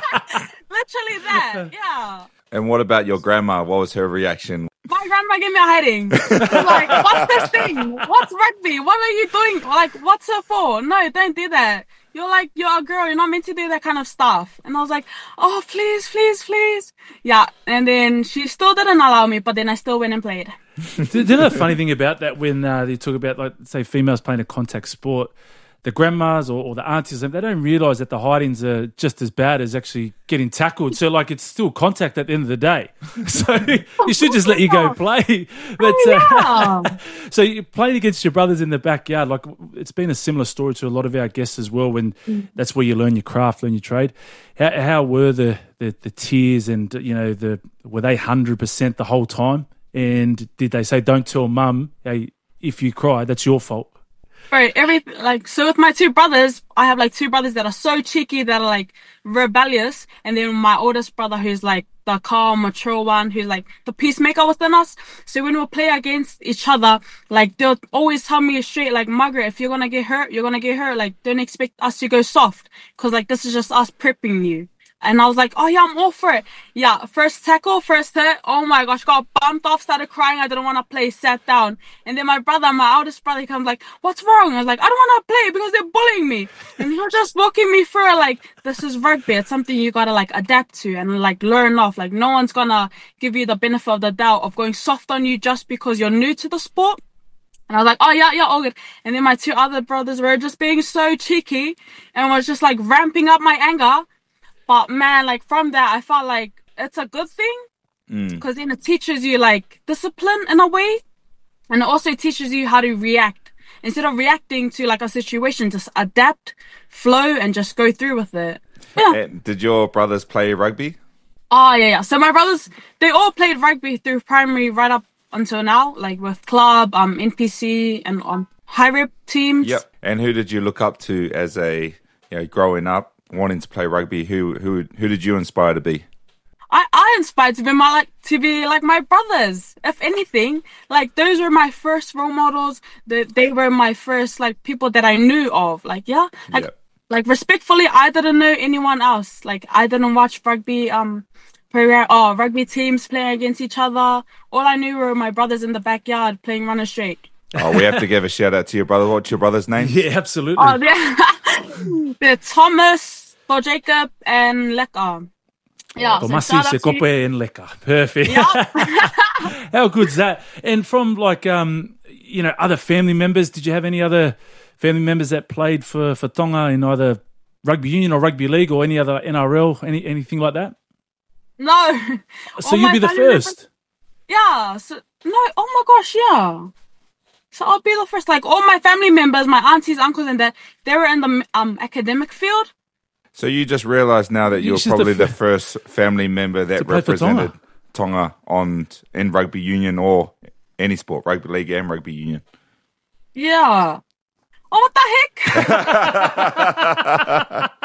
that, yeah. And what about your grandma? What was her reaction? My grandma gave me a hiding. Like, what's this thing? What's rugby? What are you doing? Like, what's it for? No, don't do that. You're a girl. You're not meant to do that kind of stuff. And I was like, oh, please, please, please. Yeah. And then she still didn't allow me, but then I still went and played. Do you know the funny thing about that when they talk about, like, say, females playing a contact sport, the grandmas or the aunties, they don't realise that the hidings are just as bad as actually getting tackled. So, like, it's still contact at the end of the day. So you should just let you go play. But so you're playing against your brothers in the backyard. Like, it's been a similar story to a lot of our guests as well. When that's where you learn your craft, learn your trade. How were the tears and were they 100% the whole time? And did they say, "Don't tell mum, hey, if you cry, that's your fault"? Right, so with my 2 brothers, I have like 2 brothers that are so cheeky, that are like rebellious, and then my oldest brother who's like the calm, mature one, who's like the peacemaker within us. So when we play against each other, like they'll always tell me straight, like, Margaret, if you're gonna get hurt, you're gonna get hurt. Like, don't expect us to go soft, because like this is just us prepping you. And I was like, oh yeah, I'm all for it. Yeah, first tackle, first hit. Oh my gosh, got bumped off, started crying. I didn't want to play, sat down. And then my eldest brother, he comes like, what's wrong? I was like, I don't want to play because they're bullying me. And he was just walking me through it, like, this is rugby. It's something you got to like adapt to and like learn off. Like, no one's going to give you the benefit of the doubt of going soft on you just because you're new to the sport. And I was like, oh yeah, all good. And then my 2 other brothers were just being so cheeky and was just like ramping up my anger. But man, like from that, I felt like it's a good thing because then it teaches you like discipline in a way. And it also teaches you how to react. Instead of reacting to like a situation, just adapt, flow, and just go through with it. Yeah. And did your brothers play rugby? Oh, yeah. So my brothers, they all played rugby through primary right up until now, like with club, NPC, and high rep teams. Yep. And who did you look up to as growing up? Wanting to play rugby, who did you inspire to be? I inspired to be like my brothers. If anything, like those were my first role models. They were my first like people that I knew of. Like like respectfully, I didn't know anyone else. Like I didn't watch rugby rugby teams playing against each other. All I knew were my brothers in the backyard playing runner straight. Oh, we have to give a shout out to your brother. What's your brother's name? Yeah, absolutely. Oh, they're Thomas, Jacob, and Leka. Yeah, Tomasi, Sekope, and Leka. Perfect. Yep. How good's that? And from like other family members, did you have any other family members that played for Tonga in either rugby union or rugby league or any other NRL, anything like that? No. So you'll be the first. Yeah. So no. Oh my gosh. Yeah. So I'll be the first. Like all my family members, my aunties, uncles, and that they were in the academic field. So you just realised now that you're probably the first family member that represented Tonga in rugby union or any sport, rugby league and rugby union. Yeah. Oh, what the heck?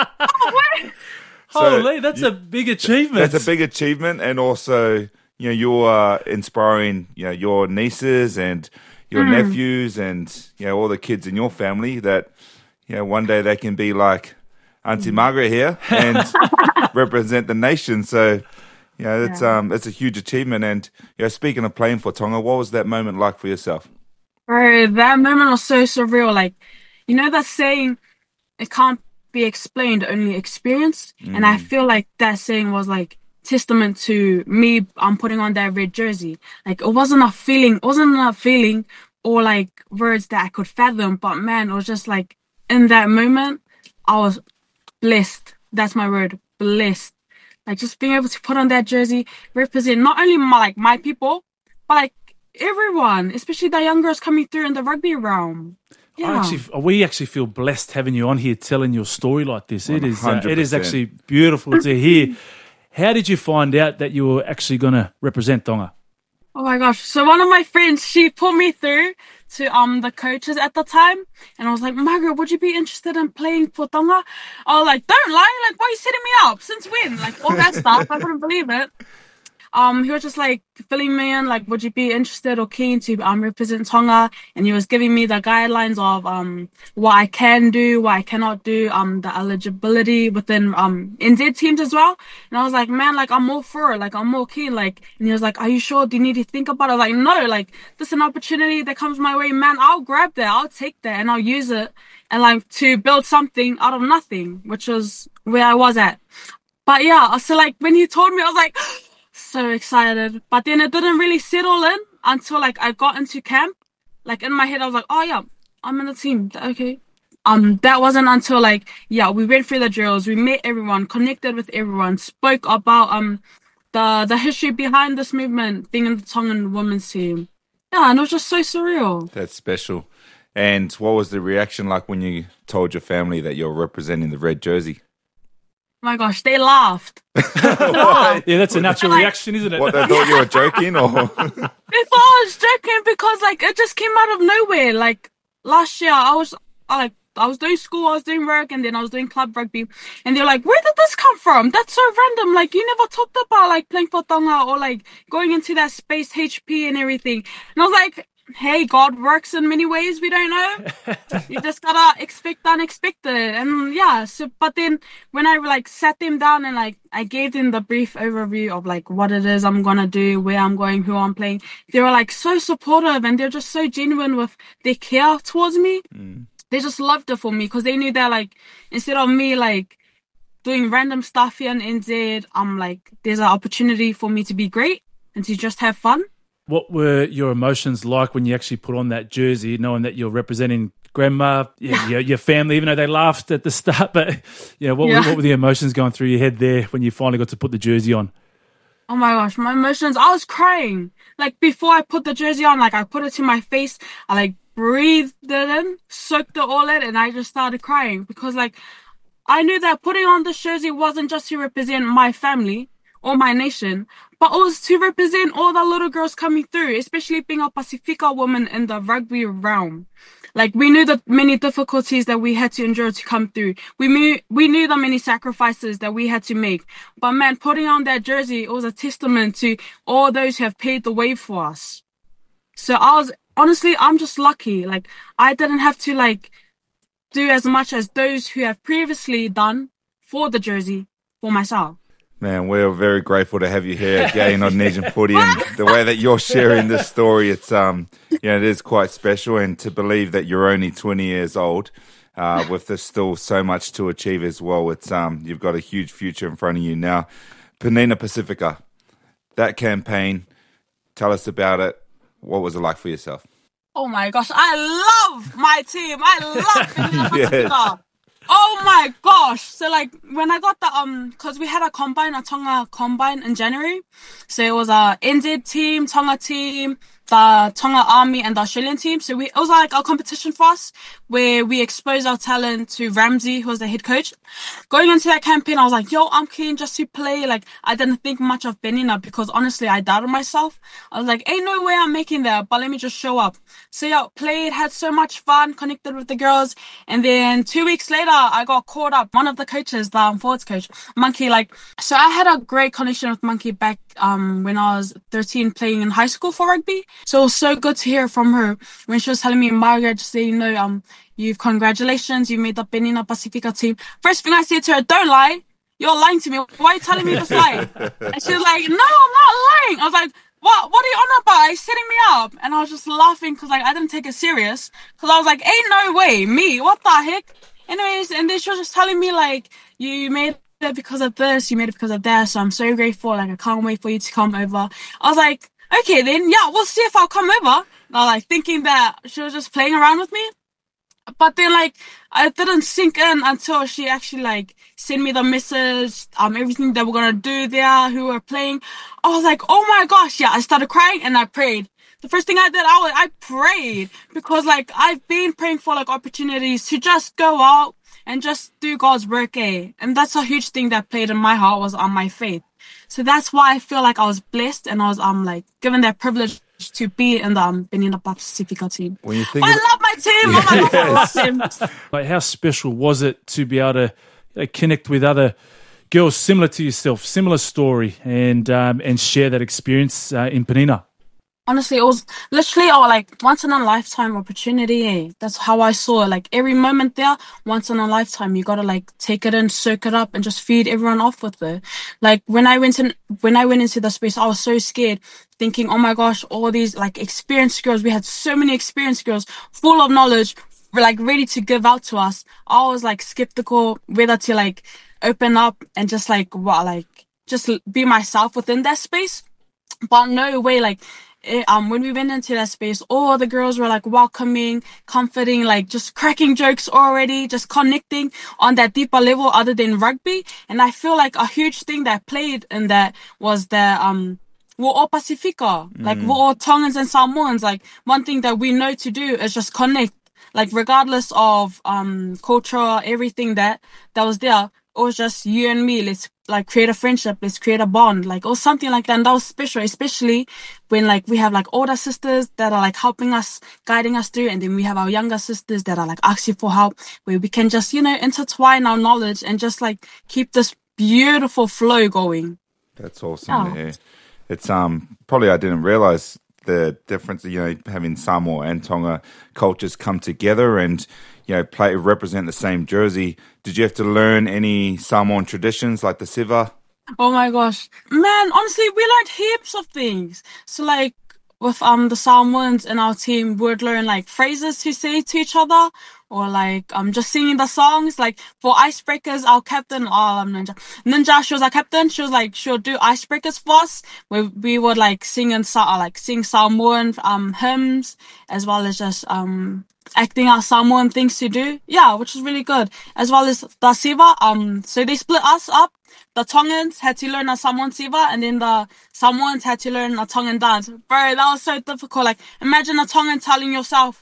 Holy, that's a big achievement. That's a big achievement, and also, you're inspiring, your nieces and your nephews and, all the kids in your family that, one day they can be like Auntie Margaret here and represent the nation. So, it's a huge achievement. And, speaking of playing for Tonga, what was that moment like for yourself? Bro, that moment was so surreal. Like, that saying, it can't be explained, only experienced. And I feel like that saying was like testament to me. I'm putting on that red jersey. Like, it wasn't a feeling or like words that I could fathom. But man, it was just like in that moment, I was blessed. That's my word, blessed. Like, just being able to put on that jersey, represent not only my people, but like everyone, especially the young girls coming through in the rugby realm. Yeah. We actually feel blessed having you on here telling your story like this. 100%. It is actually beautiful to hear. How did you find out that you were actually going to represent Tonga? Oh my gosh. So one of my friends, she put me through to the coaches at the time. And I was like, Margaret, would you be interested in playing for Tonga? I was like, don't lie. Like, why are you setting me up? Since when? Like, all that stuff. I couldn't believe it. He was just like filling me in, like, would you be interested or keen to represent Tonga? And he was giving me the guidelines of what I can do, what I cannot do, the eligibility within NZ teams as well. And I was like, man, like, I'm all for it, like, I'm more keen, like. And he was like, are you sure? Do you need to think about it? I was like, no, like, this is an opportunity that comes my way, man. I'll grab that, I'll take that, and I'll use it, and like to build something out of nothing, which was where I was at. But yeah, so like when he told me, I was like, so excited. But then it didn't really settle in until like I got into camp. Like in my head I was like, oh yeah, I'm in the team, okay. That wasn't until like, we went through the drills, we met everyone, connected with everyone, spoke about the history behind this movement, being in the Tongan women's team. And it was just so surreal. That's special. And what was the reaction like when you told your family that you're representing the red jersey? Oh my gosh, they laughed. Yeah, that's a natural reaction, isn't it? What, they thought you were joking, or? They thought I was joking because like it just came out of nowhere. Like last year, I was doing school, I was doing work, and then I was doing club rugby, and they're like, "Where did this come from? That's so random. Like you never talked about like playing for Tonga or like going into that space HP and everything." And I was like, hey, God works in many ways we don't know. You just gotta expect the unexpected. And but then when I like sat them down and like I gave them the brief overview of like what it is I'm gonna do, where I'm going, who I'm playing, they were like so supportive and they're just so genuine with their care towards me. They just loved it for me because they knew that like instead of me like doing random stuff here in NZ, I'm like there's an opportunity for me to be great and to just have fun. What were your emotions like when you actually put on that jersey, knowing that you're representing grandma, your family, even though they laughed at the start? But what were the emotions going through your head there when you finally got to put the jersey on? Oh my gosh, my emotions, I was crying. Like before I put the jersey on, like I put it to my face, I like breathed it in, soaked it all in, and I just started crying because like I knew that putting on this jersey wasn't just to represent my family or my nation, but also to represent all the little girls coming through, especially being a Pacifica woman in the rugby realm. Like, we knew the many difficulties that we had to endure to come through. We knew the many sacrifices that we had to make. But man, putting on that jersey, it was a testament to all those who have paved the way for us. So I'm just lucky. Like, I didn't have to like do as much as those who have previously done for the jersey for myself. Man, we're very grateful to have you here again on Nation Footy, and the way that you're sharing this story, it's it is quite special, and to believe that you're only 20 years old, with there's still so much to achieve as well. It's you've got a huge future in front of you now. Penina Pacifica, that campaign, tell us about it. What was it like for yourself? Oh my gosh, I love my team. I love Penina Pacifica. Oh my gosh. So like when I got the cause we had a Tonga combine in January. So it was a NZ team, Tonga team, the Tonga Army and the Australian team. So it was like a competition for us. where we exposed our talent to Ramsey, who was the head coach. Going into that campaign, I was like, yo, I'm keen just to play. Like, I didn't think much of Benina because honestly, I doubted myself. I was like, ain't no way I'm making that, but let me just show up. So yeah, played, had so much fun, connected with the girls. And then 2 weeks later, I got called up. One of the coaches, the forwards coach, Monkey, so I had a great connection with Monkey back when I was 13 playing in high school for rugby. So it was so good to hear from her when she was telling me, Margaret, just so you know, congratulations, you made the Benina Pacifica team. First thing I said to her, don't lie. You're lying to me. Why are you telling me this lie? And she was like, no, I'm not lying. I was like, what are you on about? Are you setting me up? And I was just laughing because I didn't take it serious. Because I was like, ain't no way. Me? What the heck? Anyways, and then she was just telling me you made it because of this, you made it because of that. So I'm so grateful. I can't wait for you to come over. I was like, okay then, yeah, we'll see if I'll come over. And I was thinking that she was just playing around with me. But then I didn't sink in until she actually sent me the message, everything that we're gonna do there, who we're playing. I was like, oh my gosh, yeah, I started crying and I prayed. The first thing I did, I prayed because I've been praying for opportunities to just go out and just do God's work, and that's a huge thing that played in my heart was on my faith. So that's why I feel like I was blessed and I was given that privilege to be in the Benina Pacifica team. When you think I love my team. Oh my God, I love them. How special was it to be able to connect with other girls similar to yourself, similar story, and share that experience in Benina? Honestly, it was literally once in a lifetime opportunity. That's how I saw it. Every moment there, once in a lifetime. You gotta take it in, soak it up, and just feed everyone off with it. When I went into the space, I was so scared, thinking, oh my gosh, all these experienced girls. We had so many experienced girls, full of knowledge, ready to give out to us. I was skeptical whether to open up and just just be myself within that space. But no way, when we went into that space, all the girls were welcoming, comforting, just cracking jokes already, just connecting on that deeper level other than rugby. And I feel a huge thing that played in that was that we're all Pacifica, we're all Tongans and Samoans. One thing that we know to do is just connect, regardless of culture, everything that was there. It was just you and me. Let's create a friendship. Let's create a bond, or something like that. And that was special, especially when we have older sisters that are helping us, guiding us through, and then we have our younger sisters that are asking for help, where we can just intertwine our knowledge and just keep this beautiful flow going. That's awesome. Yeah. It's probably I didn't realize the difference. Having Samoa and Tonga cultures come together and represent the same jersey. Did you have to learn any Samoan traditions like the siva? Oh my gosh. Man, honestly, we learned heaps of things. So with the Samoans in our team, we would learn phrases to say to each other, or just singing the songs. For icebreakers, our captain, Ninja, she was our captain. She was she'll do icebreakers for us, where we would sing sing Samoan hymns, as well as just acting out Samoan things to do. Yeah, which is really good. As well as the siva. So they split us up. The Tongans had to learn a Samoan siva, and then the Samoans had to learn a Tongan dance. Bro, that was so difficult. Imagine a Tongan telling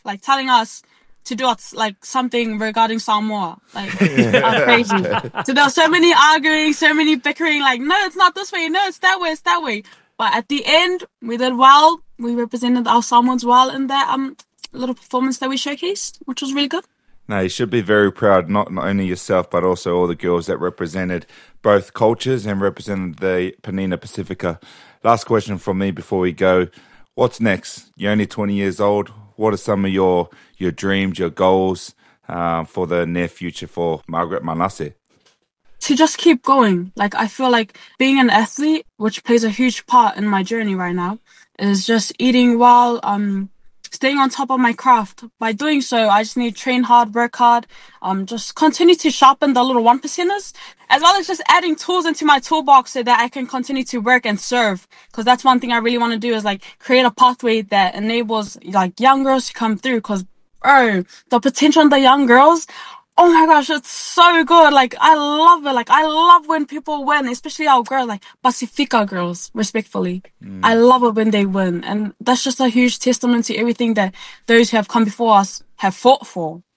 us to do something regarding Samoa. Crazy. So there was so many arguing, so many bickering. No, it's not this way. No, it's that way. It's that way. But at the end, we did well. We represented our Samoans well in that little performance that we showcased, which was really good. No, you should be very proud, not only yourself, but also all the girls that represented both cultures and represented the Benina Pacifica. Last question from me before we go. What's next? You're only 20 years old. What are some of your dreams, your goals for the near future for Margaret Manasseh? To just keep going. I feel being an athlete, which plays a huge part in my journey right now, is just eating well, staying on top of my craft. By doing so, I just need to train hard, work hard, just continue to sharpen the little 1%ers, as well as just adding tools into my toolbox so that I can continue to work and serve. Because that's one thing I really want to do is create a pathway that enables young girls to come through. Because the potential in the young girls, oh my gosh, it's so good. I love it. I love when people win, especially our girls, Pacifica girls, respectfully. I love it when they win. And that's just a huge testament to everything that those who have come before us have fought for.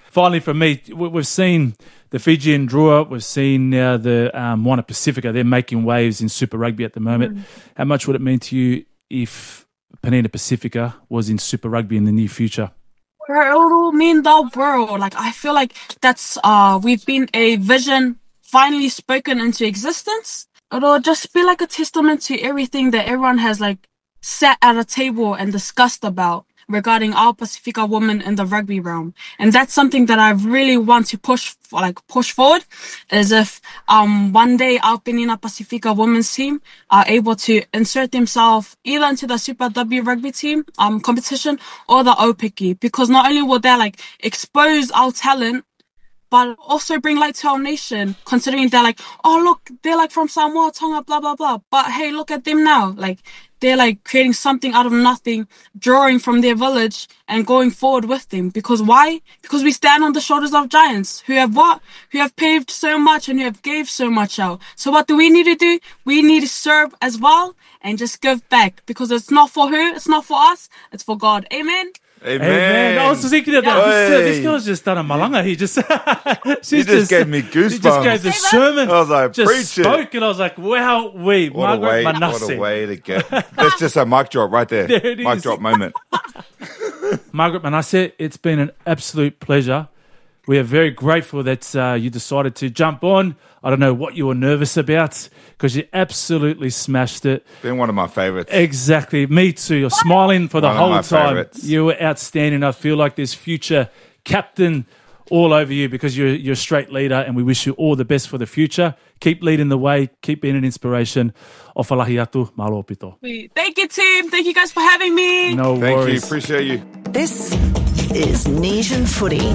finally from me, we've seen the Fijian Drua, we've seen now the Moana Pacifica. They're making waves in Super Rugby at the moment. How much would it mean to you if Penina Pacifica was in Super Rugby in the near future? Bro, it will mean the world. Like, I feel like that's we've been a vision finally spoken into existence. It'll just be like a testament to everything that everyone has like sat at a table and discussed about regarding our Pacifica women in the rugby realm. And that's something that I really want to push forward, as if one day our Penina Pacifica women's team are able to insert themselves either into the Super W rugby team competition or the Opiki, because not only will they like expose our talent, but also bring light to our nation, considering they're like, oh look, they're like from Samoa, Tonga, blah blah blah. But hey, look at them now. Like, they're like creating something out of nothing, drawing from their village and going forward with them. Because why? Because we stand on the shoulders of giants who have what? Who have paved so much and who have gave so much out. So what do we need to do? We need to serve as well and just give back, because it's not for her, it's not for us, it's for God. Amen. Amen. I was thinking of that. This girl's just done a malanga. He just gave me goosebumps. He just gave the sermon. I was like, just preach spoke, it. and I was like, wow, What a way to get. That's just a mic drop right there. There it mic is. drop moment. Margaret Manasseh, it's been an absolute pleasure. We are very grateful that you decided to jump on. I don't know what you were nervous about, because you absolutely smashed it. Been one of my favourites. Exactly. Me too. You're smiling for the One of whole my time. favourites. You were outstanding. I feel like there's future captain all over you, because you're a straight leader, and we wish you all the best for the future. Keep leading the way. Keep being an inspiration. Ofalahi atu, malo pito. Thank you, team. Thank you guys for having me. No Thank worries. you. Appreciate you. This is Nesian Footy.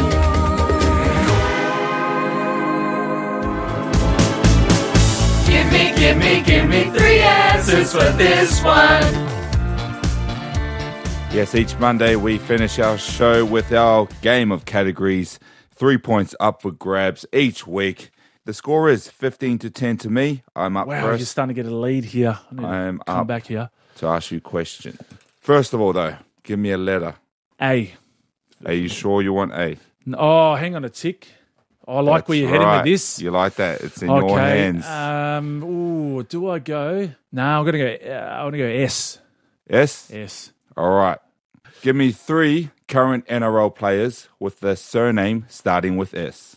Give me 3 answers for this one. Yes, each Monday we finish our show with our game of categories. 3 points up for grabs each week. The score is 15-10 to me. I'm up Wow, you're first starting to get a lead here. I am come up back here. to ask you a question. First of all, though, give me a letter. A. Are you sure you want A? Oh, hang on a tick. I like where you're heading with this. You like that? It's in your hands. Do I go? No, I'm gonna go. I want to go S. S? S. All right. Give me 3 current NRL players with the surname starting with S.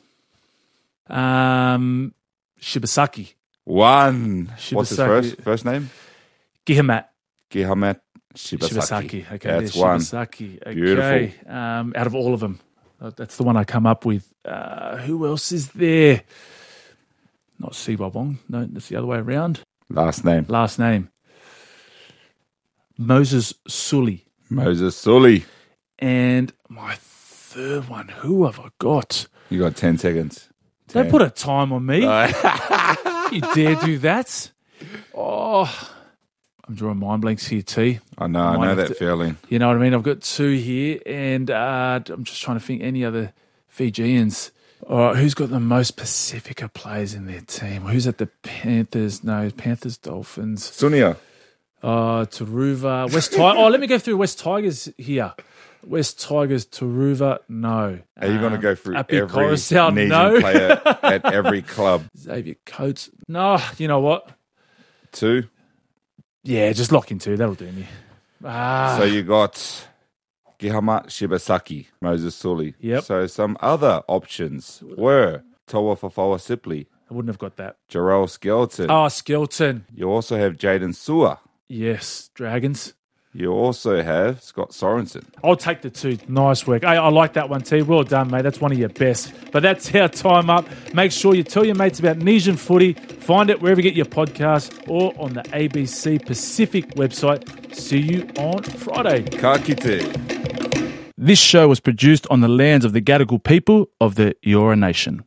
Shibasaki. 1. What's his Shibasaki. first name? Gihamat. Gihamat Shibasaki. Okay, That's there's 1. Shibasaki. Okay. Beautiful. Out of all of them, that's the one I come up with. Who else is there? Not Sibawong. No, that's the other way around. Last name. Moses Sully. Moses Sully. And my third one, who have I got? You got 10 seconds. Don't put a time on me. You dare do that? Oh, I'm drawing mind blanks here, T. I know that feeling. You know what I mean? I've got 2 here, and I'm just trying to think any other Fijians. All right, who's got the most Pacifica players in their team? Who's at the Panthers? No, Panthers, Dolphins. Sunia. Taruva. West Tigers. Oh, let me go through West Tigers here. West Tigers, Taruva, no. Are you going to go through Api every Coruscant, Nesian no. player at every club? Xavier Coates. No, you know what? 2. Yeah, just lock in 2. That'll do me. So you got Gihamat Shibasaki, Moses Sully. Yep. So some other options were Toa Fafawa Sipley, I wouldn't have got that. Jarrell Skelton. Oh, Skelton. You also have Jaden Sewer. Yes, Dragons. You also have Scott Sorensen. I'll take the 2. Nice work. Hey, I like that one, T. Well done, mate. That's one of your best. But that's our time up. Make sure you tell your mates about Nesian Footy. Find it wherever you get your podcast or on the ABC Pacific website. See you on Friday. Ka kite. This show was produced on the lands of the Gadigal people of the Eora Nation.